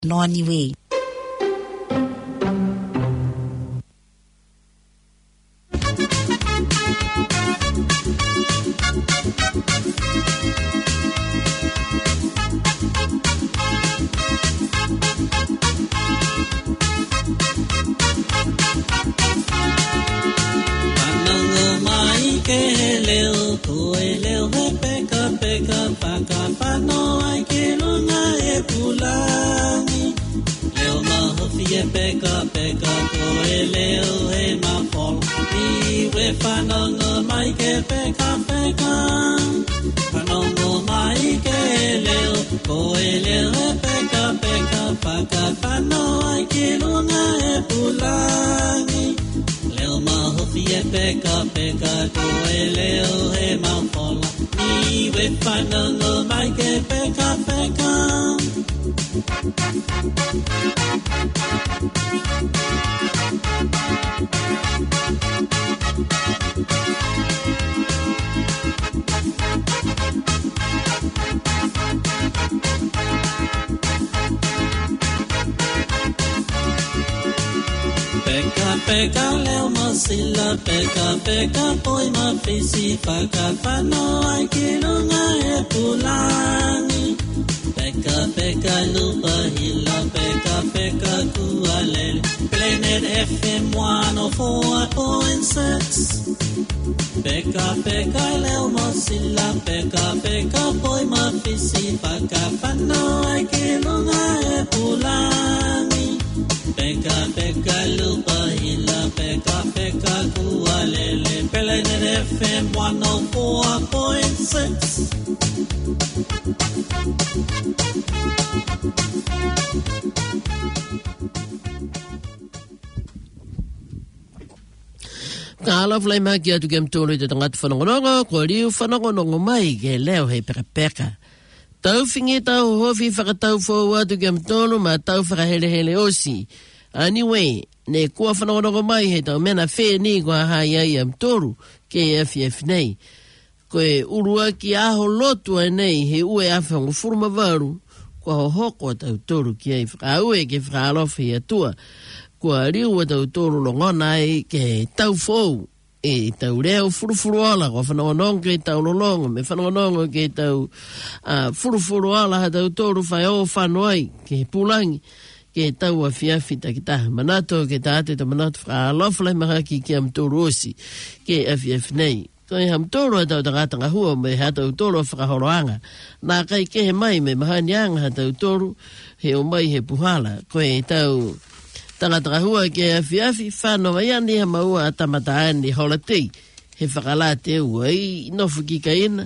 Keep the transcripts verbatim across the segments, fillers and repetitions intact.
Loni we. Peka peka koe leo he mafol ni we whanongo mai ke peka peka whanongo mai ke leo koe leo he peka peka whaka whanoa ke lunga e pulangi leo mahofi e peka peka koe leo he mafol ni we whanongo mai ke peka peka Peka peka leo masila peka peka poi mafisi paka pano ai kilunga e pulangi peka peka lupa hila peka peka kualele Planet F M one oh four point six peka peka leo masila peka peka poi mafisi paka pano ai kilunga e pulangi Peka peka lupa hila peka peka kualele Planet F M one oh four point six Kala flai maki atu kem tolu te tangata whanongonongo ko liu whanongonongo mai ke leo hei peka peka Tau fingi tau hofi whakatau fōu atu kem tolu ma tau whakahele hele osi. Anyway, ne kua whanongonongo mai he tau mena whē ni kua hai ai am tolu ke F F nei. Koe urua ki aho lotua nei he ue awhangu furuma varu kua ho hoko tau tolu ki ai whakaue ke whakalofi atua. Kua riu tau tolu longona ai ke tau fōu. E tau reo furufuru ala ko whanongonongo ke tau lolongo me whanongonongo ke tau uh, furufuru ala ha tau tōru whai o whanoi ke pulangi ke tau a whiawhi takitaha manato ke tāte to manato whaaloflai mahaki ke am tōru osi ke F F nei koe ham tōru a tau tangatanga hua me ha tau tōru a whakahoroanga nā kai ke he mai me mahanianga ha tau tōru he o mai he puhala koe tau Tangatanga hua ke a whiawhi whanau iani ha maua a tamataani holatei. He whakalate ua i nofu ki ka ina.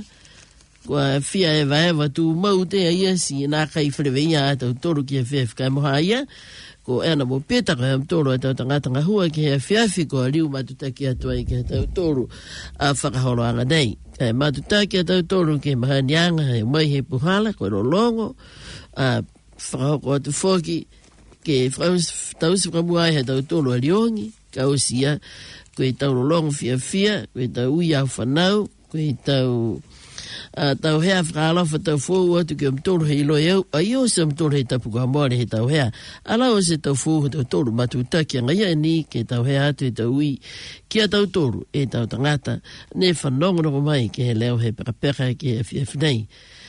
Kua whia ewa ewa tu mau te a ia si nā kai whereweinga a tau toru ki a whiawhi kai moha ia. Ko ena mo peta ko ham toru a tau tangatanga hua ke a whiawhi ko a riu matutaki atua i ke a tau toru a whakahoroanga nei. Kai matutaki a tau toru ke mahanianga he mai he puhala ko rolongo a whakahoko atu whoki. Ke tau si whamuai he tau tolo a riongi, ka osia, koe tau rolongo fia fia, koe tau ui au whanau, koe tau uh, tau hea whakalofa tau fōu atu ke am tolo he ilo au, a io se am tolo he tapu kua moare he tau hea, ala o se tau fōu tau tolo matu taki anga ia ni ke tau hea atu he tau ui, kia tau tolo e tau tangata, ne whanongonoko mai ke he leo he pekapeka ke he F F nei.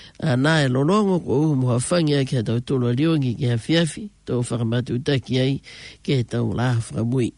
Nā e lolongo ko uhu moha whangia ki ha tau tolo a riongi ki ha whiawhi, tau whakamatu utaki ai ki he tau laha whakamui.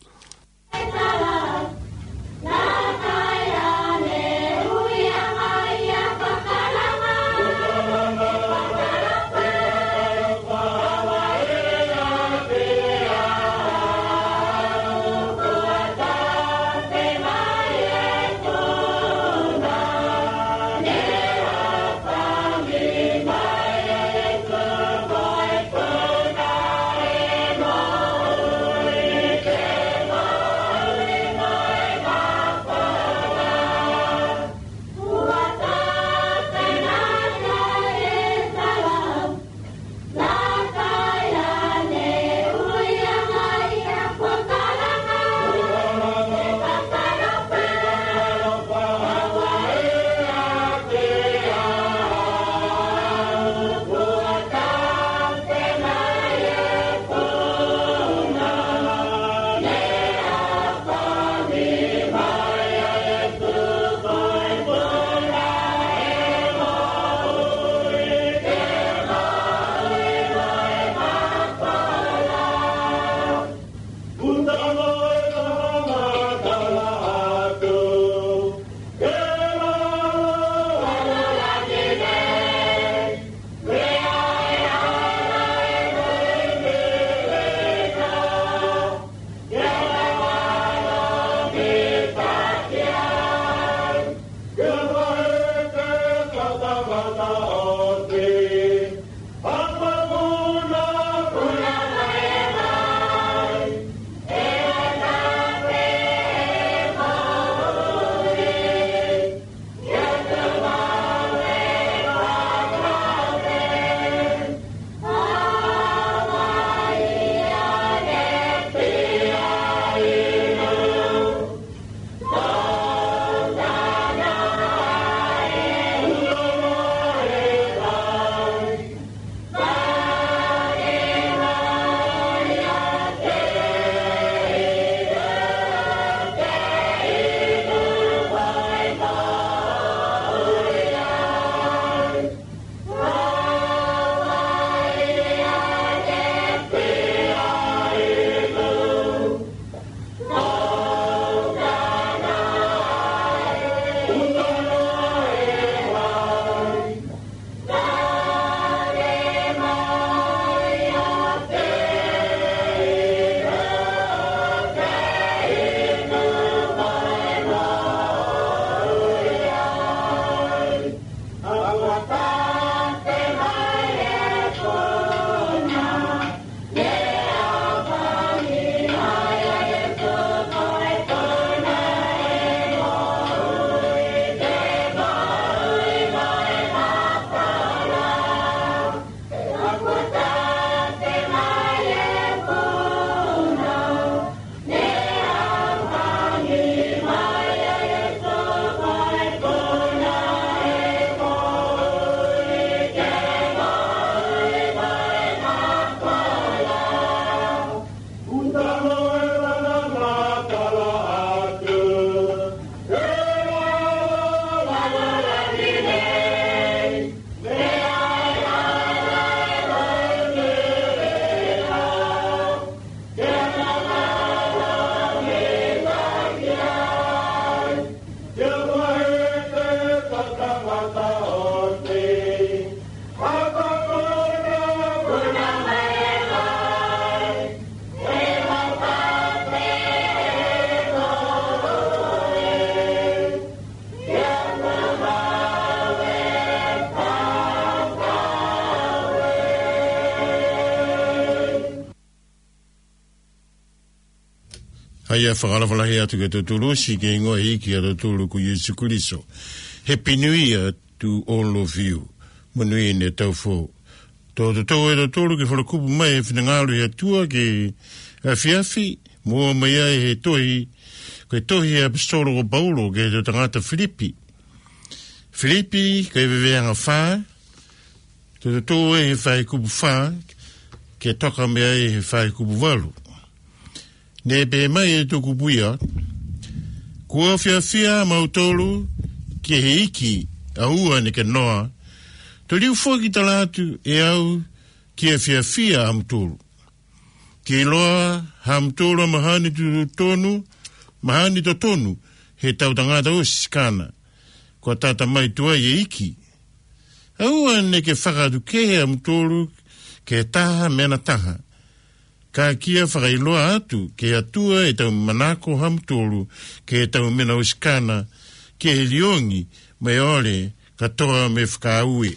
Haia whakalawhalahi atu ke tuturu, si ke ingoa hiki a tuturu ku Yesu Kuriso. Happy New Year to all of you. Manui ne tau fo. Tō te tau e tuturu ke wharakupu mai e whinangaru he tua ke a whiawhi, mua mai ai he tohi, koe tohi e apostolo ko Paulo ke te tangata Filipi. Filipi, ke weweanga whaa, tō te tau e he whai kupu whaa, ke toka mea e he whai kupu walu. Ne pe mai e tuku puia, kua whia whia mautolu ke he iki a ua ne ke noa, to liu whoki talatu e au ki e whia whia hamtolu. Ki loa hamtolu mahani tu tonu, mahani to tonu, he tau tangata o sikana, kua tata mai tua e iki. A ua ne ke whakatu ke he hamtolu ke taha mena taha. Ka kia whakailoa atu ke atua e tau manako hamtolu ke tau mena usikana ke he liongi mai ole katoa me whakaue.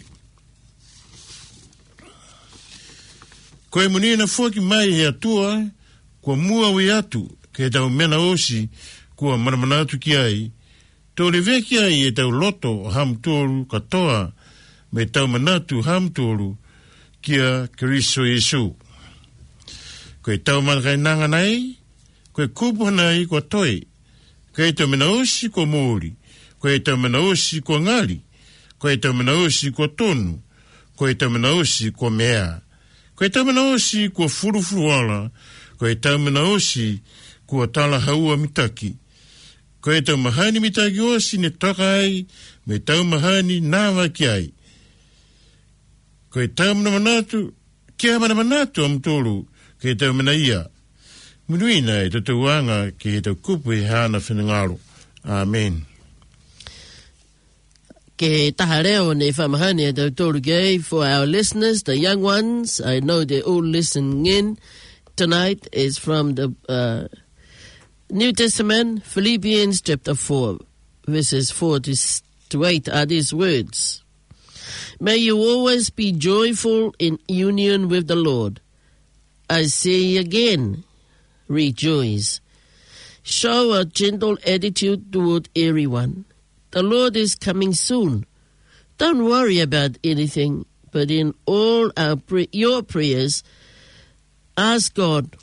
Koe munina fuaki mai he atua kua mua ui atu ke tau mena osi kua manamanatu ki ai tō le veki ai e tau loto hamtolu katoa me tau manatu hamtolu kia Kiriso Yesu. Koe tau manakai nanga nei, koe kupu nei kua toi, koe tau mena osi kua mōri, koe tau mena osi kua ngari, koe tau mena osi kua tonu, koe tau mena osi kua mea, koe tau mena osi kua furufuruala, koe tau mena osi kua tala haua mitaki, koe tau mahani mitaki osi ne toka ai, me tau mahani nawa ki ai. Koe tau mena manatu, kia mana manatu amtolu, ke tau mena ia. Munuina e tatu wanga ke he tau kupu e hana whenangaro. Amen. Ke taha reo ne whamahani e tau tōru kei for our listeners, the young ones. I know they're all listening in. Tonight is from the uh, New Testament, Philippians chapter four, verses four to eight are these words. May you always be joyful in union with the Lord. I say again, rejoice. Show a gentle attitude toward everyone. The Lord is coming soon. Don't worry about anything, but in all our pre- your prayers, ask God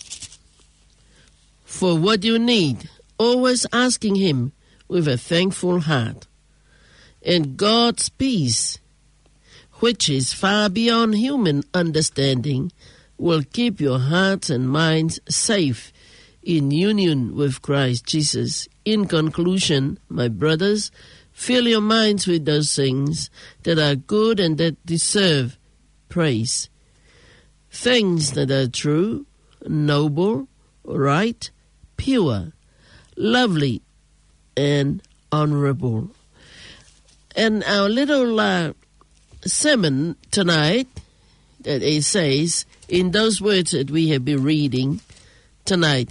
for what you need, always asking Him with a thankful heart. And God's peace, which is far beyond human understanding, will keep your hearts and minds safe in union with Christ Jesus. In conclusion, my brothers, fill your minds with those things that are good and that deserve praise. Things that are true, noble, right, pure, lovely, and honorable. And our little uh, sermon tonight, that it says, in those words that we have been reading tonight,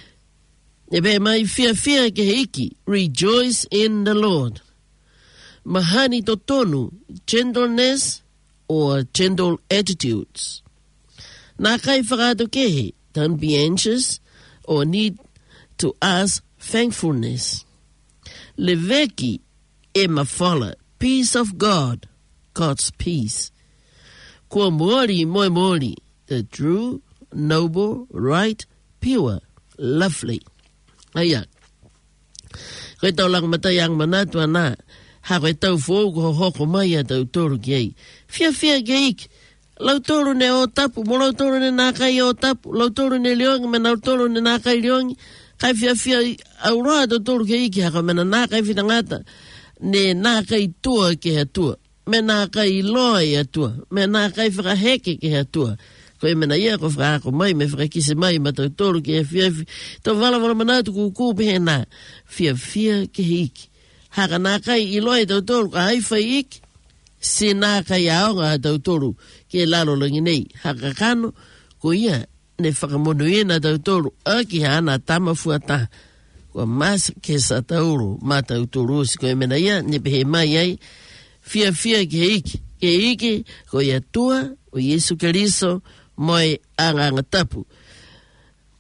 rejoice in the Lord. Mahani totonu, gentleness or gentle attitudes. Nakai whakatu kehe, don't be anxious or need to ask thankfulness. Leveki e mawhala, peace of God, God's peace. Kua mori moi mori, the true, noble, right, pure, lovely. Aya. Koe tau lang matayang manatua na, ha koe tau fōku ho hoko mai a tau toru ki ei. Fia fia ki eik, lau toru ne o tapu, mo lau toru ne nākai o tapu, lau toru ne leongi, me lau toru ne nākai leongi, kai fia fia auroa tau toru ki eiki, haka mena nākai whitangata, ne nākai tua ki ha tua, me nākai loa i a tua, me nākai whakaheke ki ha tua. Koe mena ia ko whakaako mai, me whakakise mai, ma tau tōru ki e fia fia. Tau wala wala manatu ku kūpe he nā, fia fia ki hiki. Haka nā kai i loa tau tōru, ka haiwhai iki, si nā kai aonga tau tōru, ki e lalo langi nei. Haka kano, ko ia, ne whakamono ina tau tōru, aki hana tama fuata. Kua mas ke sa tauru, ma tau tōru si koe mena ia, ne pehe mai ai, fia fia ki hiki. Ki hiki, ko ia tua, o Yesu Keriso, moi anga ngatapu.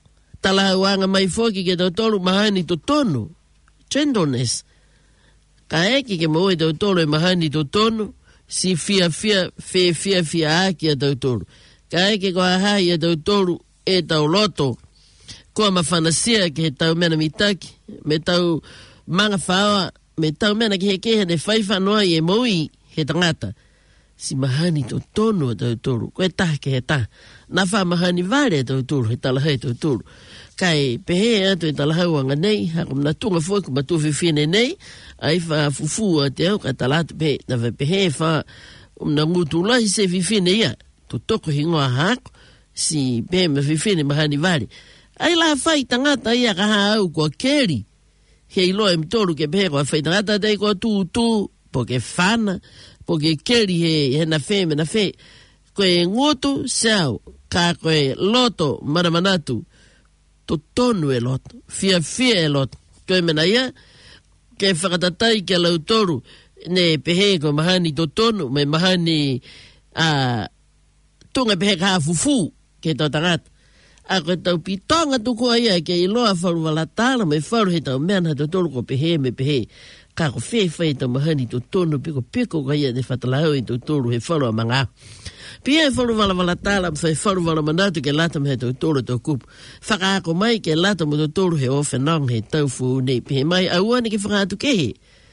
talawanga mai foki ke tau tolu mahani to tonu. Gentleness. Ka eki ke moe tau tolu e mahani to tonu, si fia fia, fe fia fia aki a tau tolu. Ka eki ko ahai a tau tolu e tau loto, koa mawhanasia ke he tau mena mitaki, me tau manga whaoa, me tau mena ki he kehe ne whaiwhanoa i e moui he tangata. Si mahani to tonu a tau tolu, koe taha ke he taha. Na wha mahani vare a tau tolu, he talahai tau tolu. Kai pehe atu e talahau anga nei, haka mna tunga fwoi ku matu whiwhine nei, ai wha fufu a te au ka talatu pehe, na wha pehe wha mna ngutu lahi se whiwhine ia, to toko hingoa hako, si pehe ma whiwhine mahani vare. Ai la whai tangata ia ka haa au kua keri, he ilo e mtoru ke pehe kua whai tangata dei kua tu tu, po ke whana, po ke keri he, he na whe me na whe, koe ngutu sao, ka koe loto maramanatu, to tonu e loto, fia fia e loto. Koe mena ia, ke whakatatai ke lau toru, ne pehe ko mahani to tonu, me mahani uh, tunga pehe ka fufu, ke tau tangata. A koe tau pitonga tuku ia, ke iloa wharu walatala, me wharu he tau meana to toru ko pehe me pehe. Ka ko whee whai tau mahani to tonu, piko piko ka ia de whatalahau i to toru he wharu a manga. Pia e wharu wala wala tala, mwhai wharu wala manatu ke lata me he tau tolu tau kupu. Whakaako mai ke lata mo tau tolu he ofenong he tau fu nei. Pihe mai auane ke whakaatu kehe.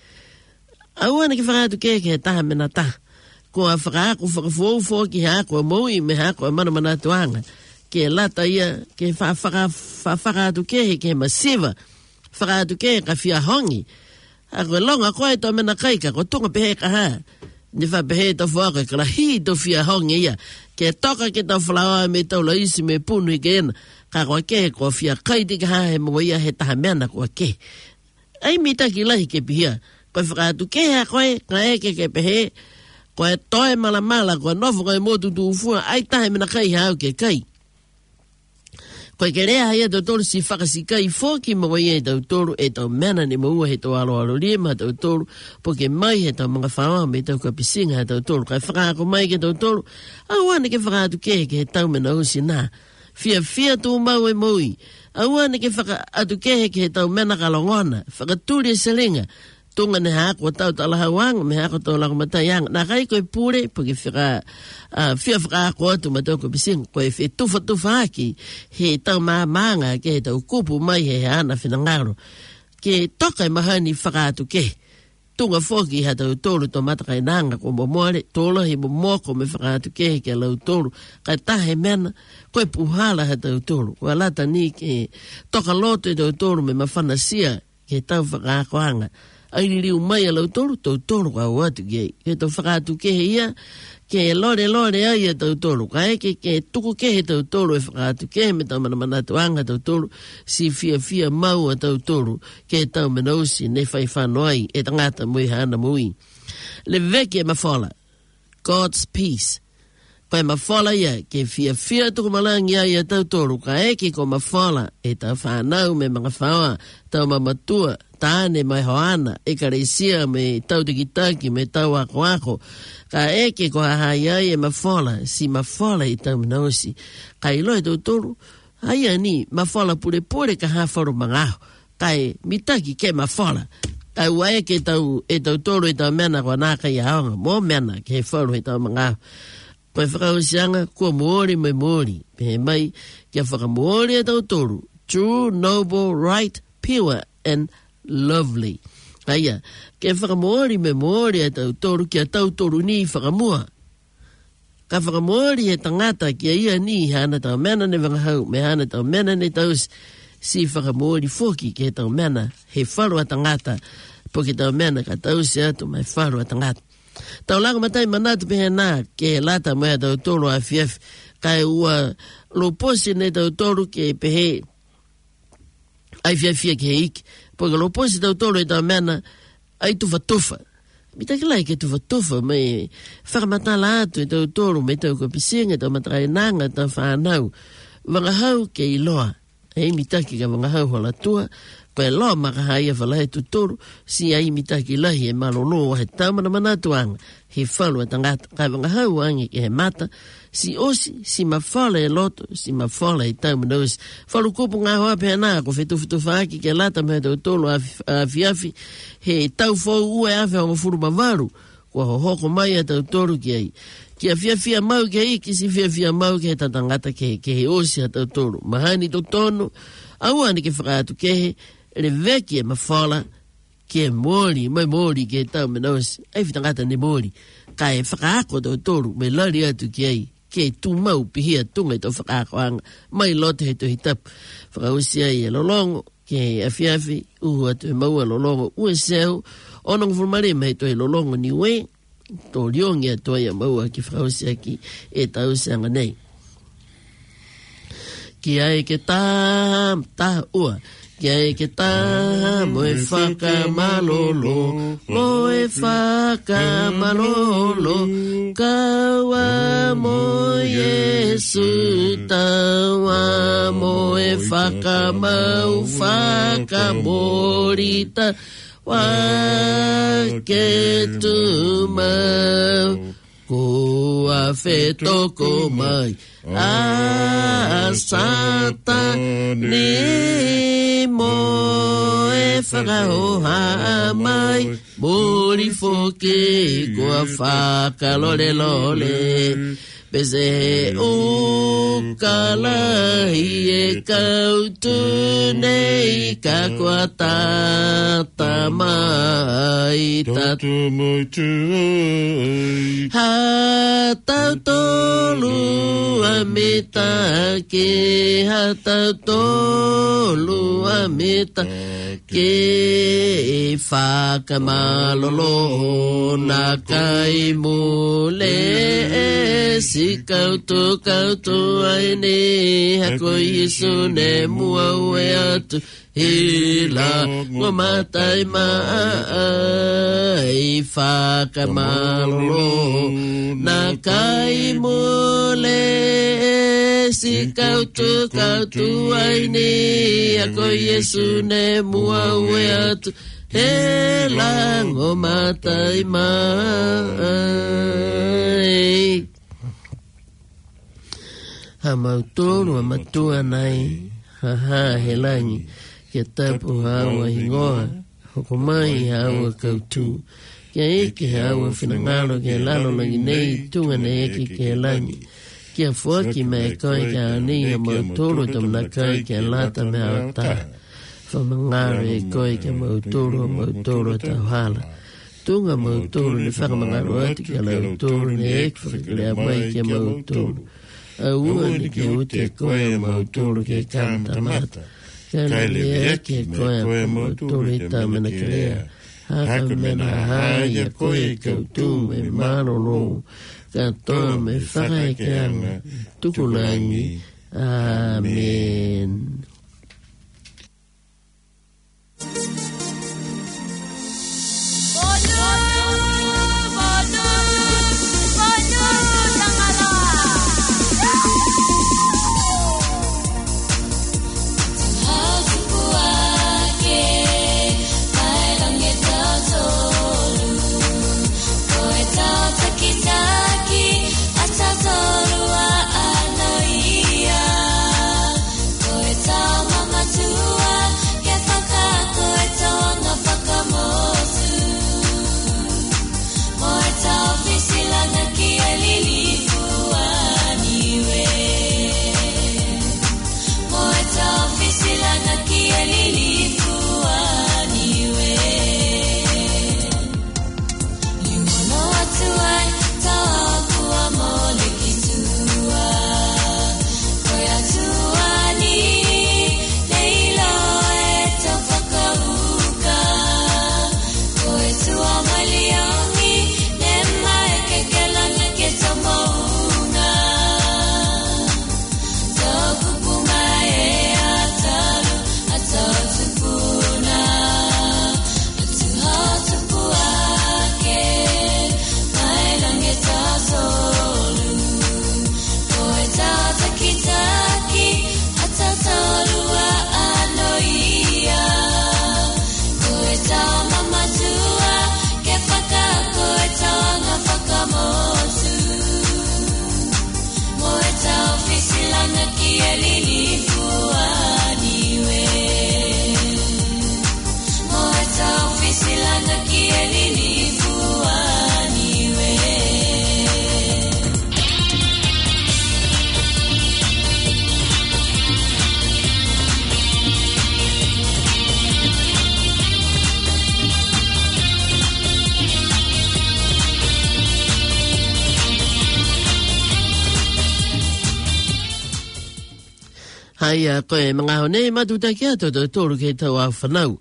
Auane ke whakaatu kehe ke he taha mena taha. Ko a whakaako whakafuou fo ki he ako a moui me he ako a mana manatu anga. Ke lata ia ke whakaatu kehe ke he masiva. Whakaatu kehe ka fia hongi. Ako e longa koe tau mena kaika, ko tunga pehe ka haa. Ni wha pehe tau whaka, kala hi tau fia hongi ia. Ke toka ke tau whalawa me tau la isi me punu i ke ena. Ka koa ke, koa fia kaiti ka haa he mua ia he taha meana koa ke. Ai mitaki lahi ke pihia. Koe whakaatu ke hea koe, ka eke ke pehe. Koe toe mala mala, koe nofu koe motu tu ufua, ai taha mena kai hao ke kai. Koe ke rea haia tau tolu si whakasikai fōki mawa ia e tau tolu e tau mena ni maua he tau alo alo rie ma tau tolu po ke mai he tau mga whaoa me tau kapisinga he tau tolu. Kai whakaako mai ke tau tolu, awane ke whakaatu ke ke he tau mena usi nā. Fia fia tu mau e maui, awane ke whakaatu ke ke he tau mena kalongona, whakaturi e selinga. Tunga ne hako tau talahawanga, me hako tau lako matayanga. Nā kai koe pure, po ke whika, uh, whia whakaako atu matau ko pisinga, koe whi tufa tufa aki, he tau maamanga ke he tau kupu mai he ana whinangaro. Ke toka e mahani whakaatu ke. Tunga whoki ha tau tolu to matakai nanga ko momoare, tola he momoko me whakaatu ke he ke lau tolu. Kai tahe mena, koe puhala ha tau tolu. Koe lata ni ke toka loto e tau tolu me mawhanasia ke tau whakaako anga. Ai riu mai a lau tolu, tau tolu ka watu ke. Ke tau whakaatu ke he ia, ke lore lore ai a tau tolu. Ka eke ke tuku ke he tau tolu e whakaatu ke he me tau mana manatu anga tau tolu, si fia fia mau a tau tolu, ke tau menausi ne whai whanoi e tangata mui hana mui. Le veke e mawhola, God's peace. Koe mawhola ia, ke fia fia tuku malangi ai a tau tolu, ka eke ko mawhola e tau whanau me mga whaoa, tau mamatua, tāne mai hoana, e ka reisia me tau tikitaki, me tau ako ako. Ka eke ko hahai ai e mawhola, si mawhola i tau minausi. Ka ilo e tau tolu, hai ani, mawhola pure pure ka hawharu mangaho. Kai mitaki ke mawhola. Kai wae ke tau, e tau tolu e tau mena kwa naka i haonga, mō mena ke wharu e tau mangaho. Koe whakausianga, kua moori mai moori. Pehe mai, kia whakamoori e tau tolu. True, noble, right, pure, and lovely. Aia, ke whakamoori me moori e tau tolu kia tau tolu ni whakamua. Ka whakamoori e tangata kia ia ni hana tau mena ne wangahau, me hana tau mena ne tau si whakamoori foki ke tau mena he wharu a tangata, po ke tau mena ka tau si atu mai wharu a tangata. Tau langa matai manatu pehe nā, ke lata mea tau tolu a fief, kai ua loposi ne tau tolu ke pehe, ai fiafia ke iki, porque lo posi tau tolu e tau mena, ai tufa tufa. Mita ki lai ke tufa tufa, me whakamatala atu e tau tolu, me tau kapisinga, tau matrai nanga, tau whanau. Wangahau ke iloa, e mitaki ka wangahau hola tua, koe loa makahai a whalahe tu tolu, si ai mitaki lahi e malolo wa he tau mana manatuanga, he whalu a tangata, kai wangahau angi ke he mata, si osi, si mawhala e loto, si mawhala e tau manosi. Whalu kupu ngā hoa pēr nā, ko whetuwhitu whaaki ke lata me tau tolo awhiawhi, he tau whau ue awhi o ngafuru mawaru, ko ho hoko mai a tau tolo ki ai. Ki a whiawhia mau ke ai, ki si whiawhia mau ke he tatangata ke, ke he osi a tau tolo. Mahani to tono, aua ni ke whakaatu ke he, re veki e mawhala, ke mori, mai mori ke tau manosi, ai whitangata ne mori. Ka e whakaako tau tolu, me lari atu ki ai, ke tu mau pihia tunga tau whakaako anga, mai lote he tohi tapu. Whakausi ai e lolongo, ke e awhiawhi, uhu atu e maua lolongo, ue seu, onong fulmare me he tohi lolongo ni we, to riongi a toi a maua ki whakausi aki e tau seanga nei. Ki ai ke tā, tā ua, ki ai ke tā, mo e whaka malolo, mo e whaka malolo, kaua mo Yesu, taua mo e whaka mau, whaka morita, wa ke tu mau, kua whetoko mai, a sata ni mo e whakaoha mai, mori foke kua whakalole lole, pese o kalai e kautu nei ka kua tata mai tatu mai tu ai. Ha tau tolu a mita ke, ha tau tolu a mita ke, whakamalolo na kai mule si kautu kautu ai ne, hako Yesu ne mua ue atu, hila ngua matai mai, whakamalolo na kai mule si kautu kautu ai ne, hako Yesu ne mua ue atu, hila ngua matai mai. Ha mautoro a matua nai, ha ha he langi, ke tapu hawa hingoa, hoko mai hawa kautu, kia eke hawa whinangalo ke lalo langi nei, tunga ne eke ke langi, kia fuaki me koe ke ani a mautoro tamna kai ke lata me awata, whamangaro e koe ke mautoro, mautoro tauhala, tunga mautoro ni whakamangaro ati ke mautoro ne eke whakilea mai ke mautoro, a ua ni ke ute koe mautoro ke kanta mata, kai lea ke koe mautoro e tamana ke lea, haka mena hai a koe kautu me manolo, ka toa me whakai ke anga, tukulangi, amen. Hai a koe mga hone matuta kia tau tau tolu ke tau a whanau.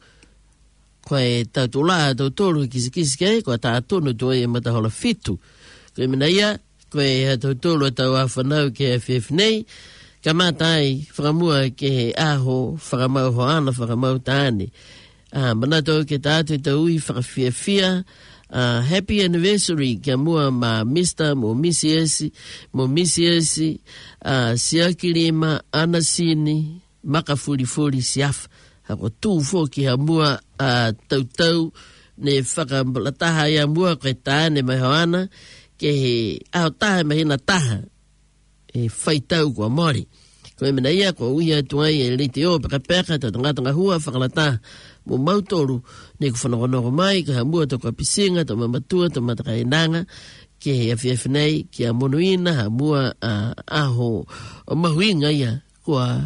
Koe tau tula tau tolu kisi kisi kei, koe ta atunu tu e mata hola fitu. Koe mina ia, koe tau tolu tau a whanau ke F F nei, ka matai whakamua ke he aho, whakamau hoana, whakamau taane. Uh, manato ke tātou tau ui whakawhia fia, Uh, happy anniversary kia mua ma Mister mo Missy Esi mo Missy Esi uh, siakirima anasini maka furi furi siaf hako tu fo ki ha mua uh, tau tau ne whakambalataha ia mua koe tāne mai hoana ke he ao taha mai hina taha e whaitau kua mori koe mina ia kua uia tuai e liti o peka peka tau tangatanga hua whakalataha mo mautoru ne ku whanongonoko mai ka hamua to ka pisinga to mamatua to matakainanga ke he F F nei ki a monuina hamua uh, aho o mahuinga ia kua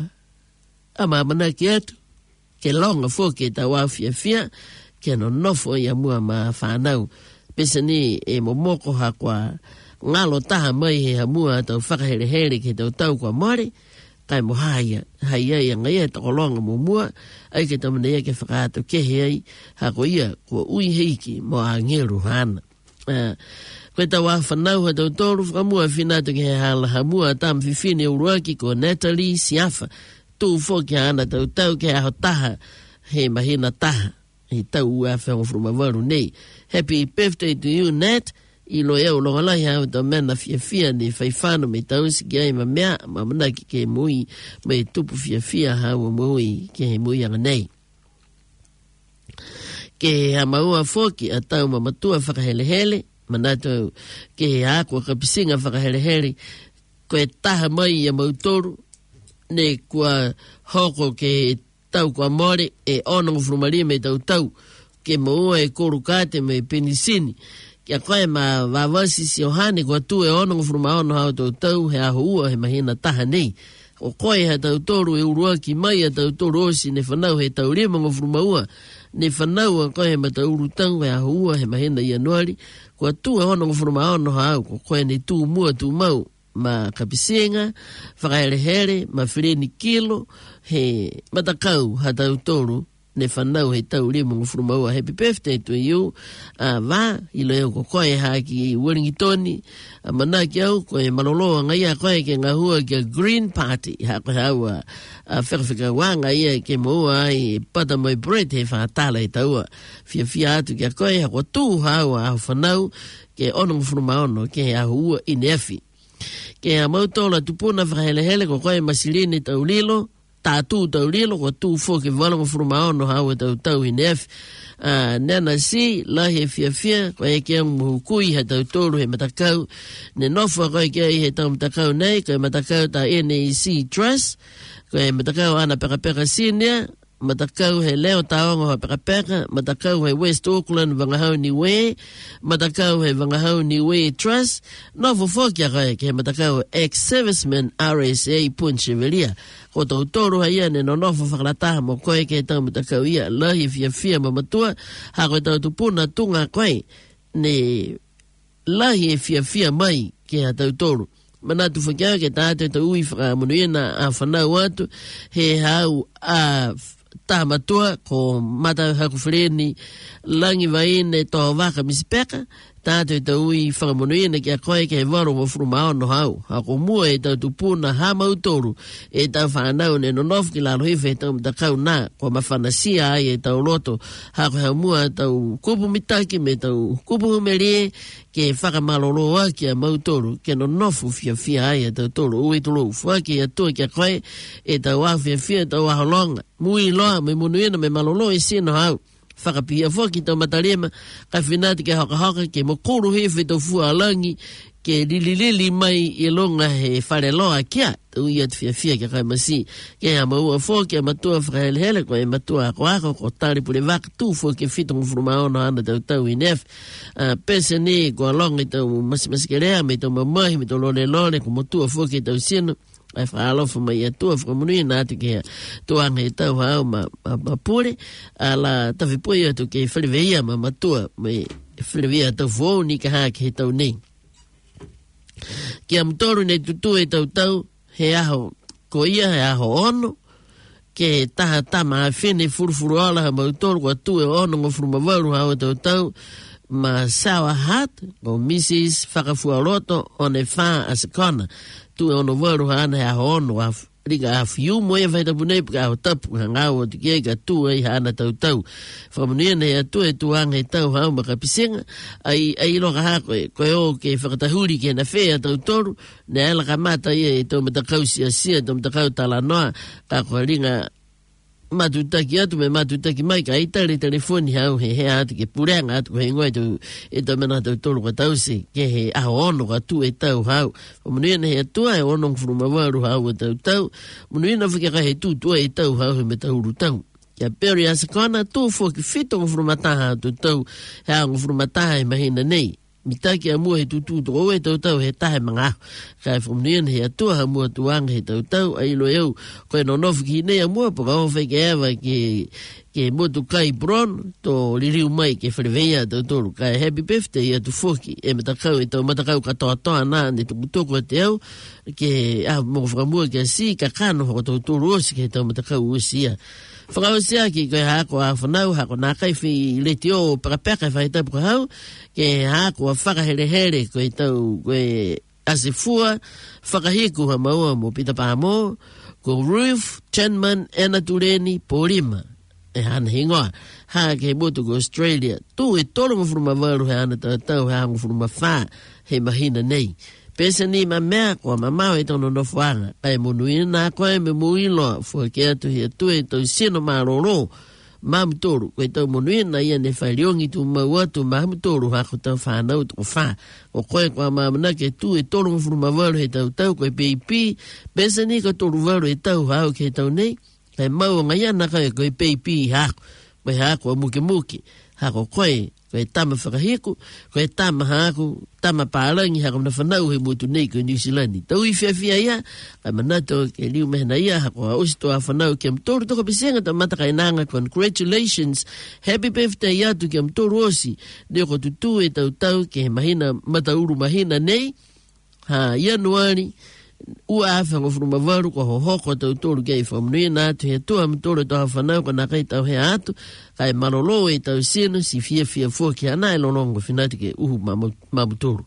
a mamana ki atu ke longa fo ke ta wafia fia ke no nofo ia mua ma whanau pesa ni e momoko ha kua ngalo taha mai he hamua tau whakahere here ke tau tau kua mori kai mo haia haia ia ngai ta kolonga mo mua ai ke tamana ia ke whakaato ke hei ha ko ia ko ui heiki mo a ngeru hana uh, koe ta wa whanau ha tau toru whakamua whinato ke he hala ha mua tam whiwhine uruaki ko Natalie Siafa tu fo ke ana tau tau ke aho taha he mahina taha he tau ua whango frumavaru nei happy birthday to you Nat i lo eo lo ngalai hau tau mena fia fia ni whaifano me tau si ki ai ma mea ma mana ki ke mui me tupu fia fia hau mui ke he mui anga nei. Ke ha maua foki a tau ma matua whakahele hele mana tau ke he hako kapisinga whakahele hele koe taha mai a mautoru ne kua hoko ke tau kua more e onongo frumaria me tau tau ke maua e korukate me penisini kia koe ma wawasi si ohane kua tu e ono ngufuruma ono hao tau tau he aho ua he mahina taha nei. O koe he tau toru e urua ki mai a tau toru osi ne whanau he tau rima ngufuruma ua. Ne whanau a koe he ma tau uru tau he aho ua he mahina ianuari. Kua tu e ono ngufuruma ono hao kua koe ne tu mua tu mau ma kapisenga, whakaere here, ma whireni kilo, he matakau ha tau toru. Ne whanau he tau rima ngufuruma ua. Happy birthday to you. Uh, wā, ilo eo ko koe ha ki Wellingtoni. Uh, mana ki au, koe maloloa ngai a koe ke ngahua ki a Green Party. Ha koe hau a uh, whekawhika wā ngai a ke moua ai pata mai bread he whakatala he taua. Fia fia atu ki a koe ha kua tū hau a whanau ke ono ngufuruma ono ke he ahu ua inefi. Ke a mautola tupuna whakahele hele ko koe masirini tau lilo. Tātū tau lilo, kua tū fōke walango furuma ono hau e tau tau i nef. Uh, nena si, lahi e fia fia, koe e kia muhukui he tau tōru he matakau. Ne nofua koe kia i he tau matakau nei, koe matakau ta N A C Trust, koe matakau ana peka peka senior, matakau he leo taongo ha peka peka, matakau he West Auckland Wangahau Niue, matakau he Wangahau Niue Trust, nofu fōkia koe ke matakau ex-serviceman R S A Punchevelia. Ko tau tōru ha ia ne no nofo whakalataha mo koe ke tau matakau ia lahi fia fia mamatua ha koe tau tupuna tunga koe ne lahi e fia fia mai ke ha tau tōru. Manatu whakiau ke tātou tau ui whakamunuina a whanau atu he hau a taha matua ko mata haku whireni langi waine toha waka misipeka tātou tau ui whakamunuina ki a koe ke he waro mo furuma ono hau. Hako mua e tau tupuna ha mautoru e tau whanau ne nonofu ki lalo hife e tau mtakau nā ko mawhanasia ai e tau loto. Hako hau mua tau kupu mitaki me tau kupu humerie ke whakamalolo aki a mautoru ke nonofu fia fia ai e tau toro ui tolo ufuaki e tua ki a koe e tau wafia fia tau waholonga. Mui loa me munuina me malolo e sino hau. whakapia whoki tau matarema, ka whinati ke haka haka, ke mokoro hewe tau fualangi, ke lililili mai i longa he whareloa kia, tau ia te whiawhia ke kai masi, ke ha maua whoki a matua whakahelehele, ko e matua ako ako, ko tari pule waka tū whoki whitonga whurumaona ana tau tau i nef, uh, pese ni ko alonga i tau masi masi ke rea, me tau mamahi, me tau lone lone, ko matua whoki tau sino, ai whaalofa mai atua whakamunu i nāti ke tuanga i tau hao ma, ma, ma pure, ala tawhipui atu ke whaliweia ma matua, me whaliweia tau whou ni ka hake he tau nei. Ki am toru nei tutu e tau tau, he aho ko ia, he aho ono, ke taha tama a whine furufuru ala ha mautoru kwa tu e ono ngo furumavaru hao e tau tau, ma sawa hat, ko Missus Whakafuaroto o ne wha a sekona, tu e ono varu ha ana he aho ono, a riga a whiu mo e whaita punei pika aho tapu, ha ngau o tiki e ka tu e ha ana tau tau. Whakamunia nei a tu e tuanga e tau hao maka pisenga, ai, ai loka hako e, koe o ke whakatahuri ke na whea tau toru, ne ala ka mata ia e tau matakau sia sia, tau matakau tala noa, ka koe ringa matutaki atu me matutaki mai ka itare telefoni hau he he atu ke purenga atu he ngoi tau e tau mena tau tolu ka tau se ke he aho ono ka tu e tau hau munuina he atua e ono ngfurumavaru hau e tau tau munuina whike ka he tu tua e tau hau he me tau uru tau kia peri asakona tu fo ki fito ngfurumataha atu tau he a ngfurumataha e mahina nei mitaki a mua he tutu to oe tau tau he tahe mga kai fumnien he atua ha mua tuanga he tau tau a ilo eu koe no nofu ki nei a mua poka hofe ke ewa ke ke motu kai bron to liriu mai ke whareweia tau toru kai happy birthday a tu foki e matakau e tau matakau katoa toa nā ne tu mutoko te au ke a mo whakamua ke si ka kano hoko tau toru osi ke tau matakau osia whakau sia ki koe hako a whanau hako nā kai whi leti o pakapeka whai tapu hau ke hako a whakahere koe tau koe ase fua whakahiku ha maua mo pita pāmo ko Ruth Chenman ena tureni porima e hana hingoa ha ke motu ko Australia tu e tolo mo furumavaru he ana tau tau he hango furumawha he mahina nei pesa ni ma mea kwa mamao e tono nofuanga kai munuina na koe me muilo fua ke atu hi atu e tau sino maroro mamutoru koe tau munuina ia ne whailiongi tu mauatu mamutoru hako tau whanau tu wha o koe kwa mamana ke tu e tolo mo furumavaru he tau tau koe P I P pesa ni ko tolu varu e tau hao ke tau nei kai mau ngai ana kai koe P I P hako koe hako a muke muke hako koe koe tama whakahiku, koe tama haku, tama pārangi hako na whanau he motu nei koe New Zealand. Tau i whiawhia ia, kai manato ke liu mehena ia, hako a osito a whanau ke amtoru toko pisenga ta mata kai nanga, congratulations, happy birthday atu ke amtoru osi, neko tutu e tau tau ke he mahina, matauru mahina nei, ha Januari, ua awha ngofuru mavaru ko hohoko tau tolu kei whamnui nā tu he tua mtoro toha whanau ka nā kai tau he atu kai malolo e tau sino si fia fia fua ki ana e lonongo whinati ke uhu mamutoro.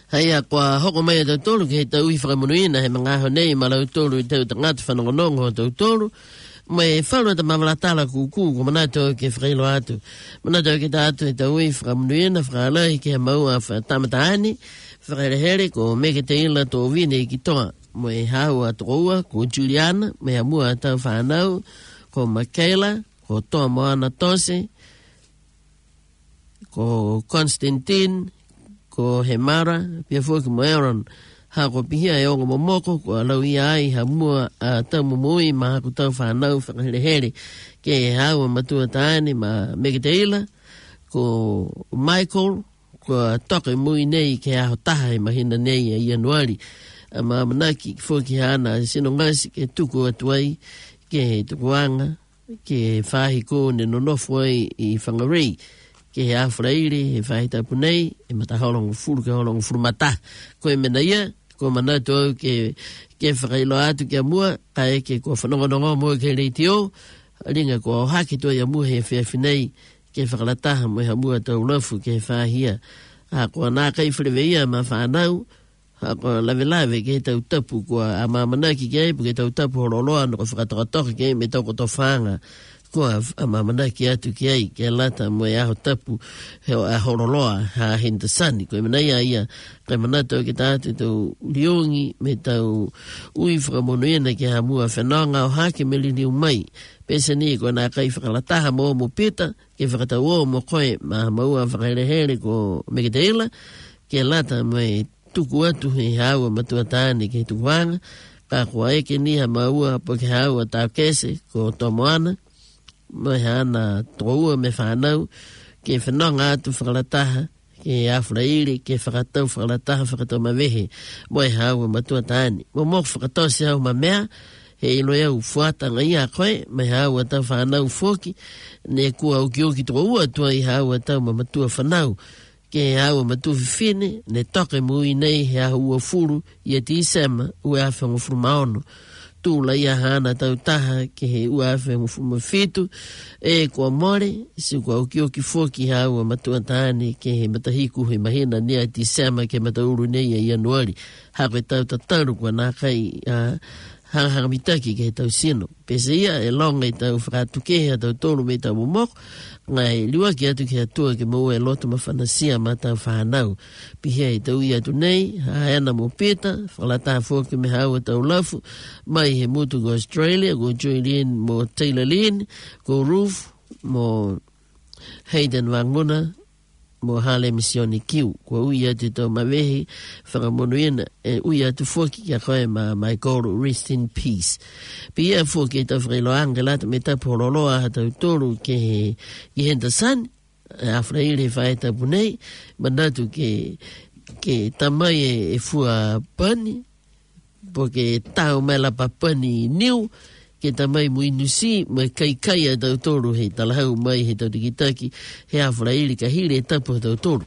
Haia kwa hoko mai tau tolu ke tau i whakamunuina he mga honei malau tolu i tau tangata whanongonongo o tau tolu. Mai whanua ta mamalatala kuku ko manato ke whakailo atu. Manato ke ta atu i tau i whakamunuina whakalai ke maua whatamataani. Whakarehere ko meke te ila tō vine i ki toa. Mai hau a toa ko Juliana, mai amua tau whanau ko Michaela, ko toa moana tose, ko Constantine, ko Hemara, pia fuki mo Aaron, ha ko pihia e ongo momoko, ko alau ia ai ha mua a tau mumui, ma haku tau whanau whakarehere, ke e hau a matua taani, ma meke te ila, ko Michael, ko toke mui nei ke aho taha e mahina nei e Ianuari, a ma manaki ki fuki hana, sino ngasi ke tuku atuai, ke he tukuanga, ke whahi ko ne nonofu ai i whangarei, ke he awharaire, he whahi tapu nei, e mata haolongo furu, ke haolongo furu mata. Ko e mena ia, ko manatu au ke, ke whakailo atu ke amua, ka eke ko whanongonongo mua ke reiti o, ringa ko haki to i amua he whiawhinei, ke whakalataha mo he amua tau lafu ke whahia. Ha ko anā kai whireweia ma whanau, ha ko lawe lawe ke tau tapu ko a mamanaki ke aipu ke tau tapu horoloa no ko whakatokatoka ke me tau koto whanga. Ko a mamanaki atu ki ai, ke lata mo e aho tapu he a horoloa ha Hendersoni. Ko e manai a ia, kai manatau ke tātu tau liongi me tau ui whakamonuena ke ha mua whananga o hake me lini umai. Pesa ni ko nā kai whakalataha mo mo pita, ke whakatau o mo koe ma maua whakairehere ko Megadeila, ke lata mo e tuku atu he haua matua tāne ke tukuanga, ka kua eke ni ha maua po ke haua tau kese ko Tomoana, mo he ana toua me whanau, ke whanonga atu whakalataha, ke awhurairi, ke whakatau whakalataha whakatau mawehe, mo he haua matua tāne. Mo mok whakatau se hau ma mea, he ilo iau fuatanga ia koe, mai haua tau whanau foki, ne kua uki uki toua tua i haua tau ma matua whanau, ke haua matua whiwhine, ne toke mui nei he haua furu, ia ti isema, ue awhengu furu maono. Tūla ia hana tau taha ke he ua awhengu furu mawhitu, e kua more, si kua uki uki foki haua matua tāne, ke he matahiku he mahina nea ti isema ke matauru nei a Ianuari. Hako e tau tataru kua nā kai uh, hanga mitaki ke he tau sino. Pese ia e longa i tau whakatukehe a tau tolu me tau momoko, ngai liwa ki atu ki atua ke maua e loto mawhanasia ma tau whanau. Pihea i tau i atu nei, haena mo peta, whalata fōke me haua tau lafu, mai he mutu ko Australia, ko Julian mo Taylor Lynn, ko Ruth mo Hayden Wanguna, mo hale misioni kiu, kua ui atu tau mawehi, whakamonuina, e ui atu fōki kia koe ma mai koro, rest in peace. Pia fōki e tau whakailoanga lata me tapu horoloa ha tau toru ke he i Henderson, a whraire whae tapu nei, manatu ke, ke tamai e, e fua pani, po ke tau mela pa pani niu, ke tamai mui nusi, mai kai kai a tau toru he talahau mai he tau tikitaki, he a whrairi ka hire e tapu he tau toru.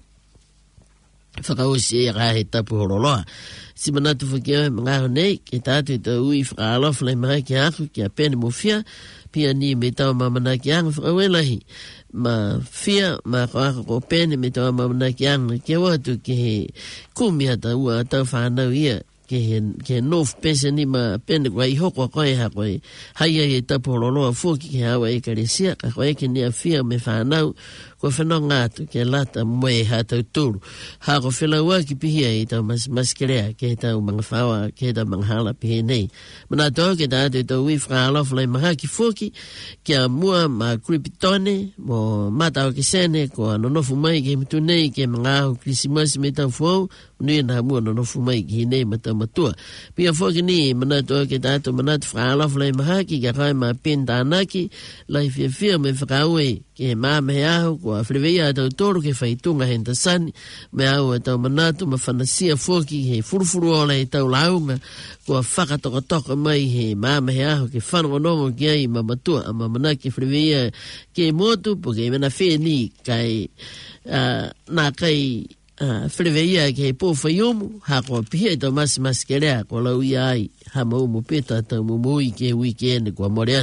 Whakausi e rā he tapu horoloa. Si manatu whakia mga honei, ke tātu tau ui whakaalof lai maha ki aku, ki a pene mo fia, pia ni me tau mamana ki anga whakawelahi. Ma fia, ma koaka ko pene me tau mamana ki anga, ke watu ke he kumi hata ua tau whanau ia, ke he, ke he North Pesa ni ma pene kwa i hoko koe ha koe haia e tapu horoloa fuki ke hawa e karesia, ka koe ke ni a fia me whanau, ko whanau ngātu ke lata moe ha tau tūru. Ha ko whelau ki pihia i tau mas, maskerea, ke he tau mga whawa, ke he tau mga hala pihe nei. Mana tau ke tātu i tau ui whakalof lai maha ki fuki, ke a mua ma kripitone, mo matau ke sene, ko a nonofu mai ke mitu nei, ke mga ahu krisimasi me tau fuau, nui na mua nonofu mai ki nei ma tau matua. Pia fuki ni, mana tau ke tātu manatu whakalof lai maha ki, ke kai ma pen tānaki, lai fia fia me whakaue, ke maa mehe ahu, ko a whireweia a tau toru ke whaitunga Hendersoni, me au a tau manatu ma whanasia fōki he furufuru ola he tau launga, ko a whakatoka mai he maa mehe ahu ke whanongonongo ki ai ma matua, a mamana ke whireweia ke motu, po ke mena wheni kai uh, nā kai uh, whireweia ke he pōwhaiomu, ha ko pihia tau masi masi ke rea, ko lau ia ai, ha mau mo peta tau mumui ke ui ke ene kua more atu.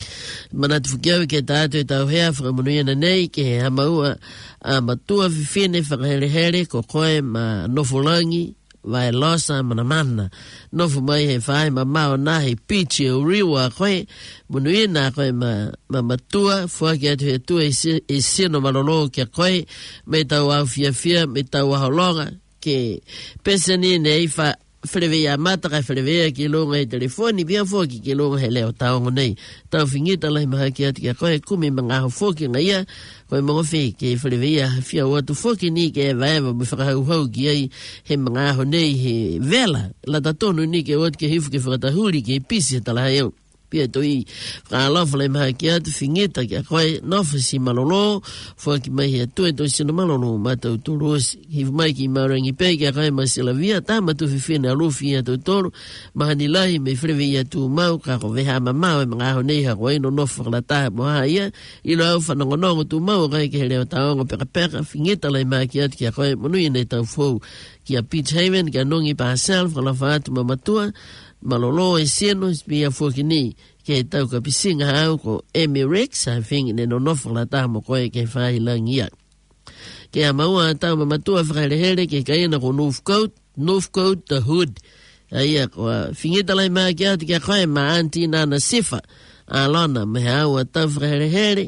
Mana te whukiau ke tātou e tau hea whakamunuia na nei ke he hamaua a matua whiwhine whakahere ko koe ma nofulangi vai losa mana mana nofu mai he whae ma mao na he pichi o riwa koe munuia na koe ma, ma matua fuaki atu he tua e sino malolo kia koe me tau au fia fia me tau aholonga ke pesani nei wha Frevea mata kai frevea ki longa e telefoni bia foki ki longa he leo taongo nei tau fingita lai maha ki ati kia koe kumi mangaho foki nga ia koe mongo whi ke frevea fia watu foki ni ke eva eva mi whakahau hau ki ai he mangaho nei he vela la tatonu ni ke watu ke hifu ke whakatahuri ke pisi he talaha eu pia toi whakalofa lai maha ki ati fingita kia koe nofa si malolo foki mai he tue toi sino malolo matau turuosi hifu mai ki maurangi pe kia koe masila via ta matu fifine alufi ia tau toro mahani lahi me frewe ia tu mau kako veha mamau e mga aho nei hako eino nofa whakalata moha ia ilo au whanongonongo tu mau kai ke he leo taongo peka peka fingita lai maha ki ati kia koe monui nei tau fou kia Beach Haven kia nongi pa self whakalafa atu mamatua malolo e sieno spia foki ni ke tau ka pisinga hau ko Emirex a fingi ne no nofa la taha mo koe ke whahi langia. Ke a maua tau mamatua whakarehere ke kaina ko Northcote, Northcote the Hood. Aia ko a fingita lai maa ki atu kia koe ma anti nana sifa. A lona me hau a tau whakarehere.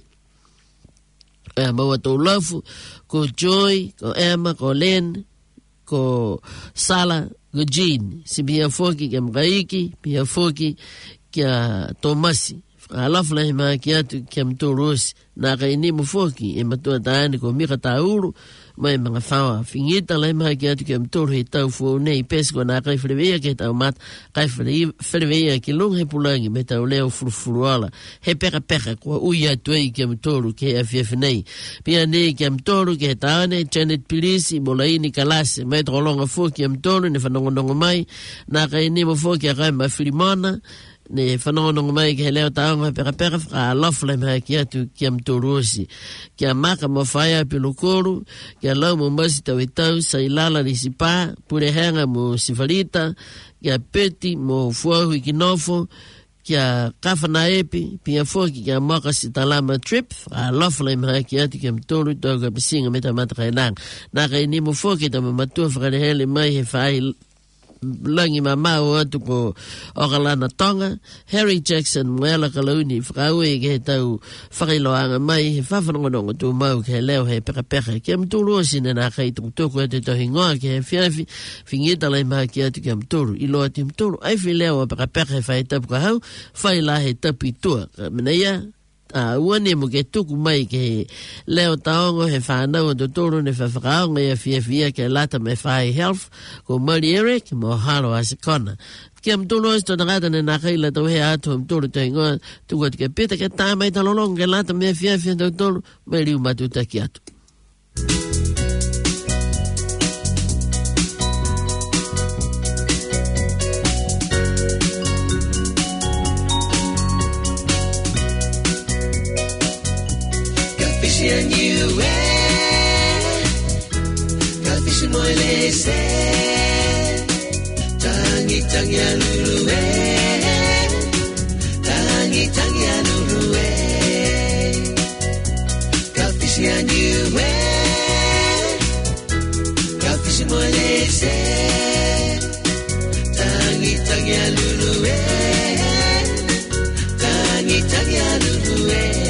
A maua tau lafu ko Joy, ko Emma, ko Len, ko Sala, ko Jean. Si bia foki ke mkaiki, bia foki kia Tomasi. Alafu lahi maa ki atu kia mtorosi. Nā ka inimu foki e matua taani ko mika tauru. Mai mga whawa. Fingita lahi maa ki atu kia mtoro he tau fuau nei. Pesi ko nā kai whirewea ke tau mata. Kai whirewea ki long he pulangi me tau leo furufuruala. He peka peka kua ui atu ei kia mtoro ke a fiafi nei. Pia nei kia mtoro ke he taane. Janet Pilisi molaini kalase. Mai tolonga foki kia mtoro ne whanongonongo mai. Nā ka inimu foki a kai ma Filimona. Ne whanongonongo mai ke he leo taonga peka peka whaka alofle mai ki atu kia mtorosi. Kia maka mo whaia pilokoru, kia lau mo masi tau e tau, sa ilala ni si pā, pure hanga mo sifalita, kia peti mo fuahu i kinofo, kia kawhana epi, pia foki kia moka si talama trip, whaka alofle mai ki atu kia mtoru, tau ka pisinga me ta mata kai nang. Nā kai ni mo foki ta mo matua whakarehele mai he whai langi mamau atu ko Okalana Tonga. Harry Jackson mwela kalauni whakaue ke he tau whakailoanga mai he whawhanongonongo tu mau ke he leo he peka peka kia mtulu osi na nā kai tukutoku atu tau hingoa ke he whiawhi whingita lai maha ki atu kia mtulu ilo atu mtulu ai whi leo a peka peka he whai tapu ka hau whai la he tapu i tua mina ia a uane mo ke tuku mai ke leo taongo he whanau o totoro ne whawhakaonga ia fia fia ke lata me whai health ko Mari Eric mo halo asikona. Kia mtolo osi tō tangata ne nā kaila tau he atu mtolo tau ingoa tuku atu ke pita ke tā mai talolonga ke lata me fia fia totoro mai riu matuta ki atu. And you Ka fisi mo le se Tangi tangi alulu Tangi tangi alulu Ka fisi and you Ka fisi mo le se Tangi tangi alulu Tangi tangi alulu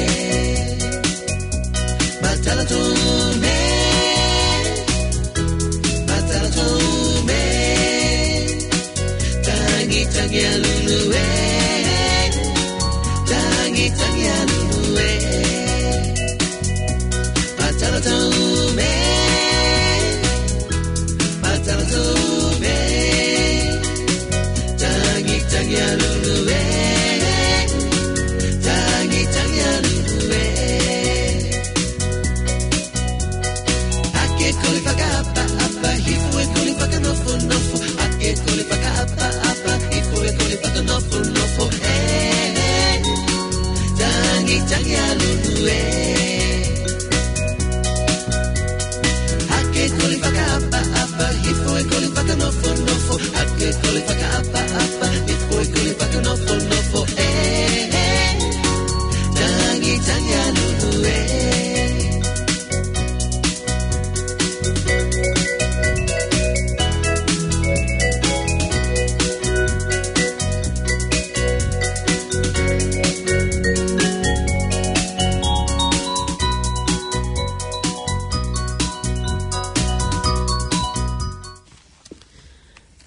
Matala tu me, matala tu me, tangi tangi alulu eh, tangi tangi alulu eh, matala tu me, matala tu me, tangi tangi alulu eh, tangi tangi alulu eh. Koli paka apa apa hifu e koli paka nofo nofo ake koli paka apa apa hifu e koli paka nofo nofo eh tangi tangi alulu eh ake koli paka apa apa hifu e koli paka nofo nofo ake koli paka apa apa hifu e koli paka nofo nofo eh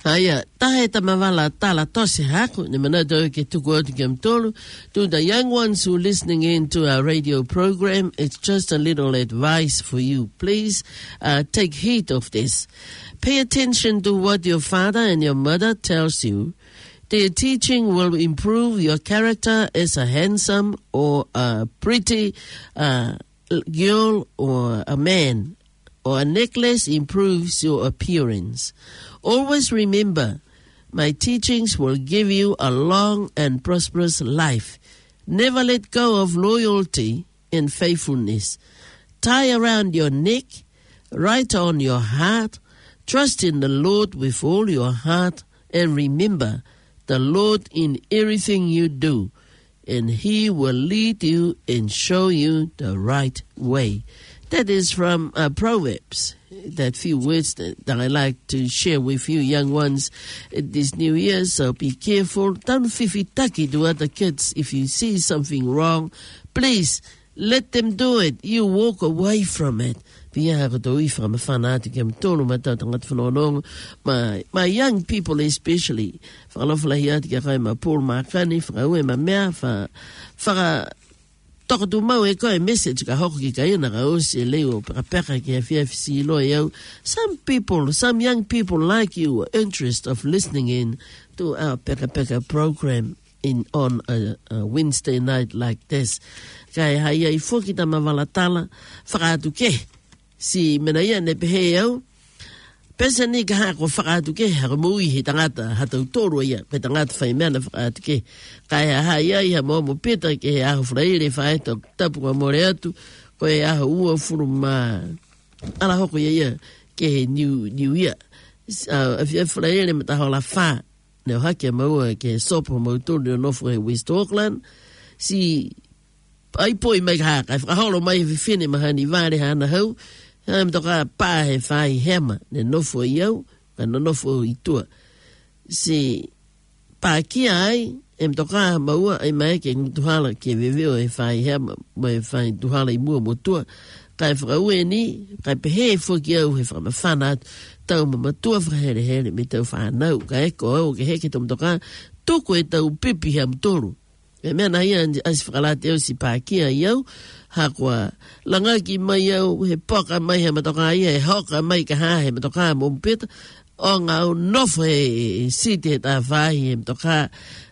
Haya, tahe tamawala tala tose haku, ni manado ke tuku atu ke mtolu. To the young ones who are listening in to our radio program, it's just a little advice for you. Please uh, take heed of this. Pay attention to what your father and your mother tells you. Their teaching will improve your character as a handsome or a pretty uh, girl or a man, or a necklace improves your appearance. Always remember, my teachings will give you a long and prosperous life. Never let go of loyalty and faithfulness. Tie around your neck, write on your heart, trust in the Lord with all your heart, and remember the Lord in everything you do, and He will lead you and show you the right way. That is from uh, Proverbs, that few words that, that I like to share with you young ones this new year. So be careful. Don't fifitaki to other kids. If you see something wrong, please let them do it. You walk away from it. My, my young people especially, Toka tu mau e koe message ka hoko ki ka ina ka ose leo peka peka ki F F C lo yau. Some people, some young people like you are interested of listening in to our peka peka program in on a, a Wednesday night like this. Kai hai ai foki ta mawalatala whakatu ke si mena ia ne pehe au. Pesa ni ka hako whakatu ke hako mui he tangata hatau toro ia pe tangata whai mena whakatu ke. Kai hai ai ha momo peta ke he aho whraere whae tau tapu ka more atu ko he aho ua furu ma ala hoko ia ia ke he new, new year. Uh, if you have whraere me taho la wha ne o hake maua ke he sopo mautoro no nofo he West Auckland si ai poi mai ka haka whakaholo mai he whine mahani vare hana hau. Am toka pa he whai hema ne nofo iau, ka no nofo i tua. Si pa kia ai, em toka maua ai mai ke ngituhala ke veveo he whai hema, mai he whai tuhala i mua mo tua. Kai whakaue ni, kai pehe whoki au he whamawhana tau mamatua whahere here me tau whanau. Ka eko au ke heke tom toka, tuku e tau pipi ham toru. E mea nahi as whakalate au si pa kia iau, hakwa langaki mai au he poka mai he matoka ia he hoka mai ka ha he matoka mompeta o ngā nofo he siti he tā whahi he matoka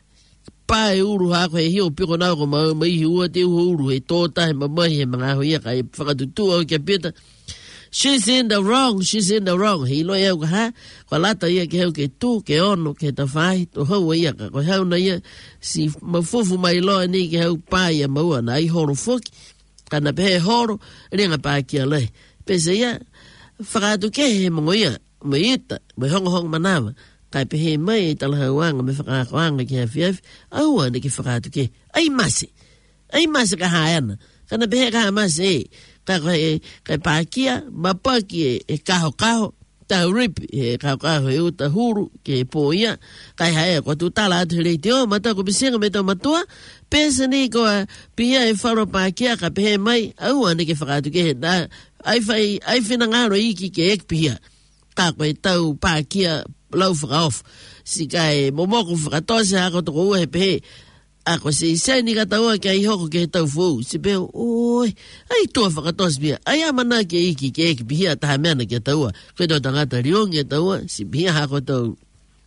pae uru hako he hio piko nao ko mau mai hi ua te uru he tōta he mamai he mga hoia ka he whakatutu au kia peta. She's in the wrong, she's in the wrong. He loe au ka ha, kwa lata ia ke hau ke tū, ke ono, ke ta whahi, to hau ia ka, kwa hau na ia, si mafufu mai loa ni ke hau pāia maua na ai horo whoki, kana pehe horo, ringa pākia lei. Pese ia, whakatu ke he mongo ia, me ita, me hongo hongo manawa, kai pehe mai e talahauanga me whakakoanga ki hawhiawhi, aua ne ki whakatu ke, ai masi, ai masi ka haana, kana pehe ka masi e, ka kai kai pākia, mapaki e, e kaho kaho, tau ripi, e kaho kaho e uta huru, ke e pō ia, kai hae, kwa tu tala atu rei te o, mata ko pisinga me tau matua, pesa ni koa pia e wharo pākia ka pehe mai, au ane ke whakatu ke he, na, ai whai, ai whina ngaro iki ke ek pia, ka koe tau pākia lau whakaof, si kai momoko whakatose hako toko ua he pehe, ako se isai ni kataua ki ai hoko ke he tau fuu, si peo, oi, ai tua whakatos bia, ai amana ke iki ke eki pihia taha meana ke taua, koe tau tangata riongi e taua, si pihia hako tau,